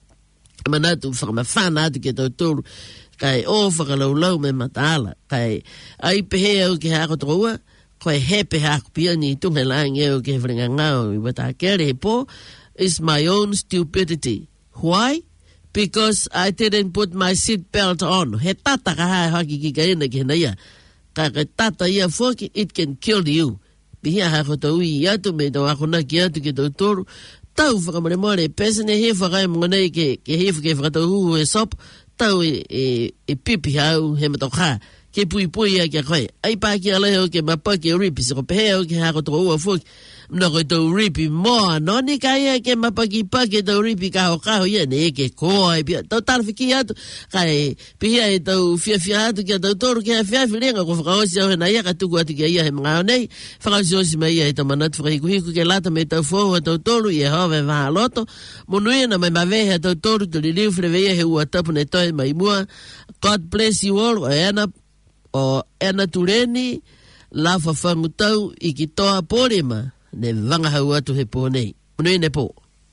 manatu whakamawhana atu ke tau tōru, kai o whakalaulau me mataala, kai ai pehe au ke hako taua, koe hepe hako pia ni tunga langi au ke he wharinga ngau, i wata kere he po, is my own stupidity. Why? Because I didn't put my seat belt on. He tata ka hae haki ki ka ina ki hina ia. Ka ka tata ia whoki, it can kill you. Pihia hako tau i atu me tau ako na ki atu ki tau toru. Tau whakamare more, pesane he whakai mga nei ke, ke he whake whakatau huhu e sop, tau e, e, e pipi hau he matau ka. Ke ke pui pui a ke koe. Ai pa ki ala ho ke mapa ke ripi se ko pehe ho ke hako to ua fuki. Mna koe tau ripi moa, no ni ka ia ke mapaki pa ke tau ripi kaho kaho ia ne ke koa e pia. Tau tarwhiki atu, kai pihia e tau fia fia atu kia tau toru kia fia filenga ko whakaosi au he na ia ka tuku atu kia ia he mga nei. Whakaosi osi mai ia he tau manatu whakahiku hiku ke lata me tau fohu a tau toru i e hove vaha loto. Monuia na mai mawehe a tau toru tu li liu whireweia he ua tapu ne toi mai mua. God bless you all, o ena, o ena tureni, la whawhangu tau i ki toa pōrema. Ne vanga hau atu he pō nei. Unui ne pō.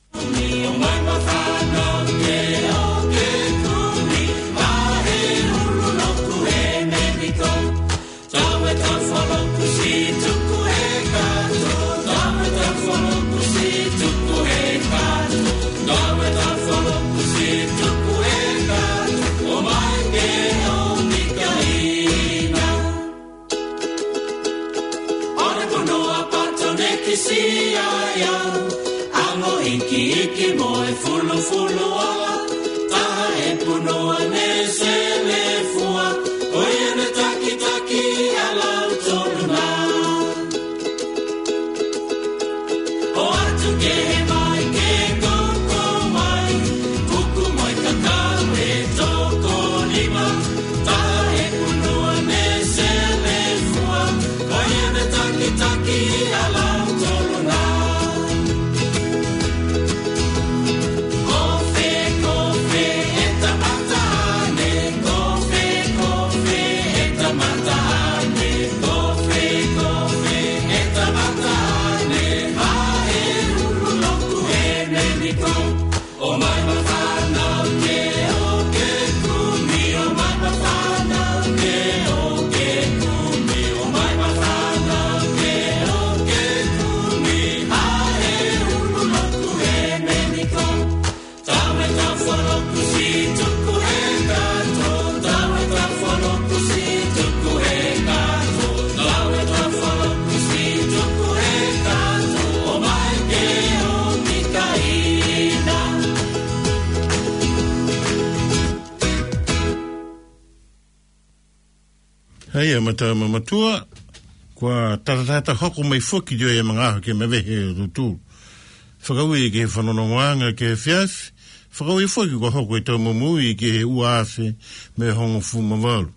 Fulu fulu ala, taha e punoa ne se le fua, oia ne taki taki ala utolu na. O atu ke he mai ke koko mai, kuku mai kakau e toko lima, taha e punoa ne se le fua, oia ne taki taki ala utolu na. Hei a mata mamatua, kua tatatata hoko mai foki dio e mga aho ke mewehe rutu. Whakaui ke he whanonongwanga ke he whiafi, whakaui foki kua hoko e tau mamui ke he uafe me hongo fumawalu.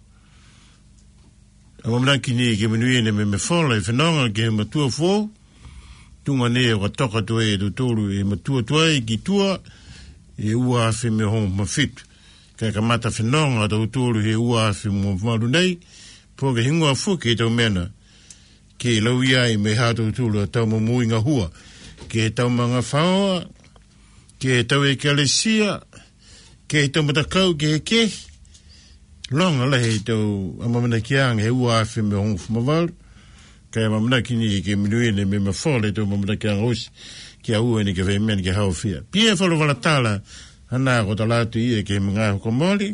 A mamraki ni ke menuene me me whala e whanonga ke he matua fō, tunga ne o ka toka tu e ruturu e matua tuai ki tua e uafe me hongo mafitu. Kai ka mata whanonga ta ruturu he uafe mo maru nei, po ke hingoa fuki e tau mena, ke lau iai me hātou tūlu a tau mamui ngā hua, ke tau mga whaoa, ke tau e kalesia, ke tau matakau ke he ke, longa lehe tau amamana ki ang he ua awhi me hongu fumawaru, kaya mamana ki ni ke minuene me mawhole tau mamana ki ang osi, ki a ua ni ke whemena ke hau whia. Pia whalu wala tala, hana ko talatu ia ke mga hoko moli,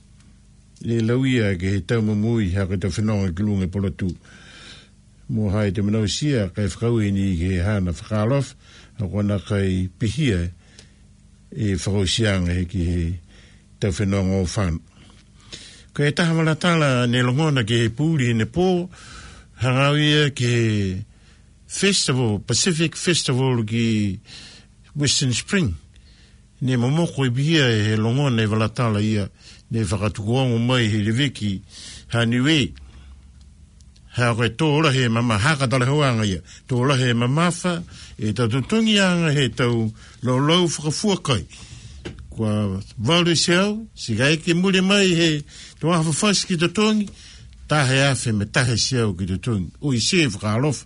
le lauia ke he tau mamui haka tau whenonga ki lunga pola tū. Mo hai te manau sia kai whakaui ni ke hana whakalof, a kona kai pihia e whakausianga he ki he tau whenonga o whanu. Ka e taha malatala ne longona ke he pūri ne pō, hangauia ke festival, Pacific Festival ki Western Spring. Ne mamoko i bihia e he longona e walatala ia, ne whakatukuongo mai he rewiki haniwe. Hea koe tōra he mama hakatala hoanga ia. Tōra he mamafa e tau tutungi anga he tau lau lau whakafuakai. Kua waru seau, si gai ke mure mai he tō awhawhas ki tutungi, tahe awhi me tahe seau ki tutungi. O i se whakalofa.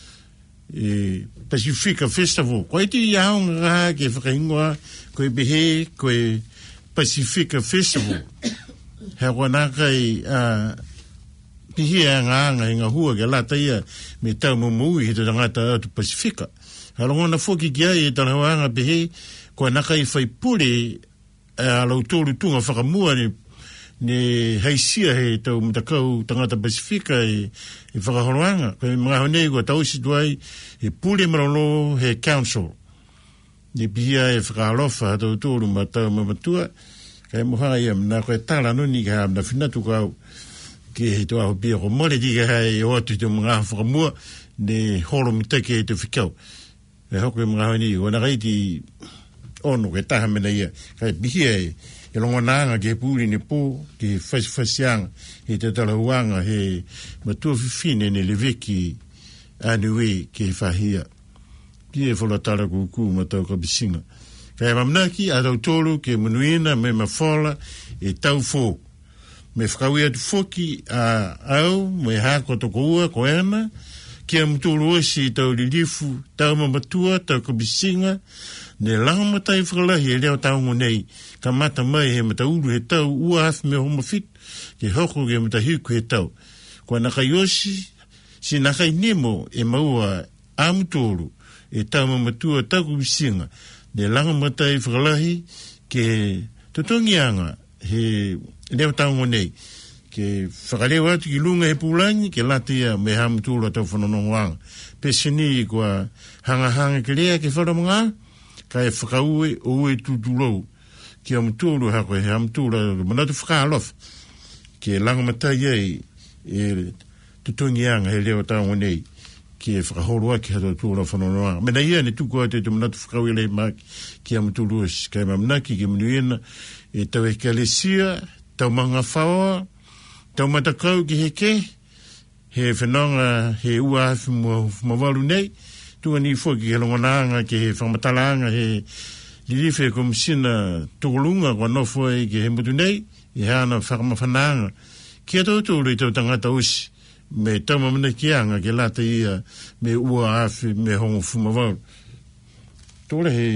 E Pacifica Festival. Koe ti iaonga raha ke whakaingoa, koe behe, koe Pacifica Festival. Hea koe nākai a pihia ngā anga i ngā hua ke lata ia me tau mamui he te tangata atu Pacifica. Halongona foki ki ai e talawanga pehe koe naka i whaipure a lau tōru tunga whakamua ne, ne haisia he tau mtakau tangata Pacifica e, e whakahoroanga. Koe mga honei kua tausi tuai e pule marolo he council. Ne pihia e whakahalofa tau tōru ma tau mamatua. Kai moha ia mna koe tala noni ka hamna whinatu kau ke he toa hopi ko mole di ka hai o atu te mga whakamua ne horo mitake e te whikau. E hoko e mga honi, wana kai ti ono ke taha mena ia, kai bihia e, e longa naanga ke pūri ne pō, ke whasi whasianga, he te talahuanga, he matua whiwhine ne le veki anue ke whahia. Ki e wholatara kuku matau ka bisinga. Kai mamnaki a tau tolu ke munuina me mawhola e tau fō. Me whakawea tu whoki a au, me hako toko ua ko ena, kia muturu osi tau lilifu, tau mamatua, tau ka bisinga, ne langamatai whakalahi e leo tau ngonei, ka mata mai he matauru he tau, ua hafi me homa fit, ke hoko ke matahiku he tau. Kua nakai osi, si nakai nemo e maua amuturu, e tau mamatua, tau ka bisinga, ne langamatai whakalahi, ke tutongianga, he leo tau ngonei, ke whakareo atu ki lunga he pūlangi, ke latia me hamutula tau whanonongoanga. Pesini kua hanga hanga ke lea ke wharamanga, ka e whakaue o ue tutulou, ki amutulu hako he hamutula, manatu whakalof, ke langamatai ei, e tutungianga he leo tau ngonei, ki e whakahorua ki hata tūra whanonongoanga. Mena ia ne tukua te te manatu whakaue lei maki, ki amutulu es, ka e mamnaki ki manuena, e tau e kalesia, tau manga whaoa, tau matakau ki he ke, he whenonga, he ua hafi mawaru nei, tua ni fwaki he longananga, ke he whamatalanga, he liriwhe komisina tukulunga, kwa nofoi ki he mutu nei, i hana whakamawhananga. Kia tau tūru i tau tangata usi, me tau mamana kianga, ke lata ia, me ua hafi, me hongo fumawaru. Tōre he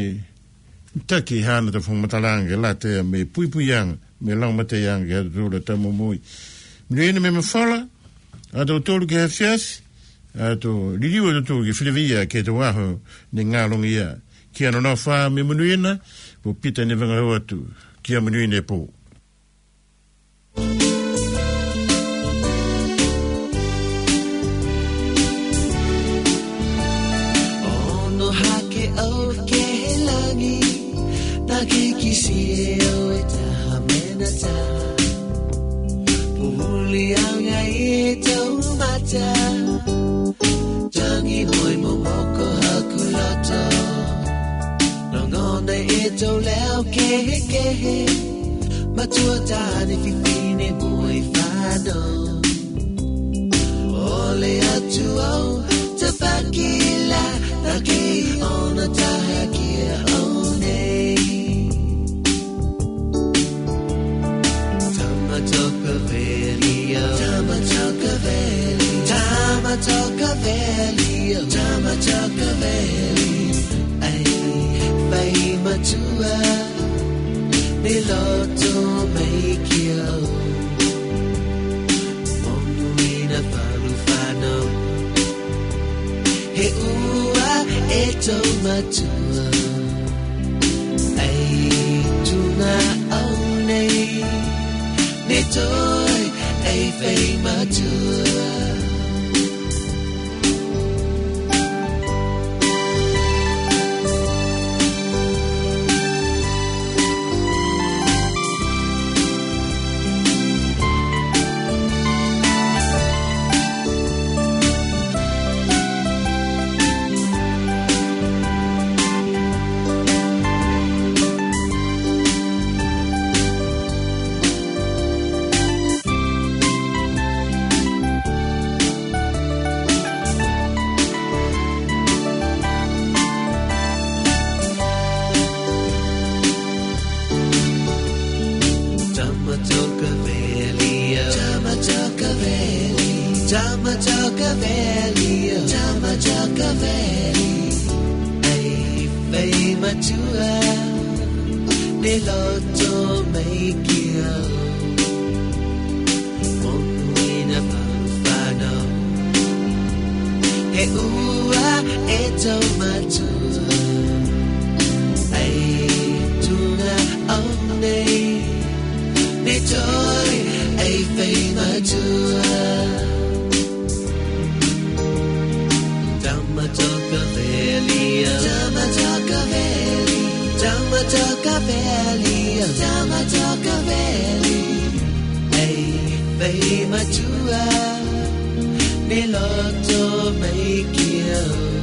taki hana tau whamatalanga, ke lata ia, me pui pui anga, me langmate anga, ke hata tūra tau mamui. Mnuene me mawhala, ato tolu ke hawhiasi, ato liliwa to tolu ke whilewia ke te waho ne ngālongi ia. Kia no nā whā me mnuena, po pita ne vanga hau atu, kia mnuene po. Ono hake au ke he langi, na ke kisi o e taha mena taha. Ulianga e tau mata, tangi hoi momoko hakulata. Nongona e tau leo kehe kehe, matua tani fifine mui whano. Ole atu au tapakila, na kei ona taha kia one. Tamatoka Velio, Tamatoka Velio, Tamatoka Velio, Tamatoka Velio. Ai, vai matua, niloto meikio. Monuina falufano, he ua eto matua. Ai, tuna aunei. Ne toi ei fei matua. Tamatoka Valley, Tamatoka Valley, ai fei matua, ne loto meikio, monuina falufano, he ua e tau matua, ai tuna aunei, ne toi ai fei matua. Tamatoka Valley, Tamatoka Valley, Tamatoka Valley, Tamatoka Valley. Hey, Wei matua Me loto mai kia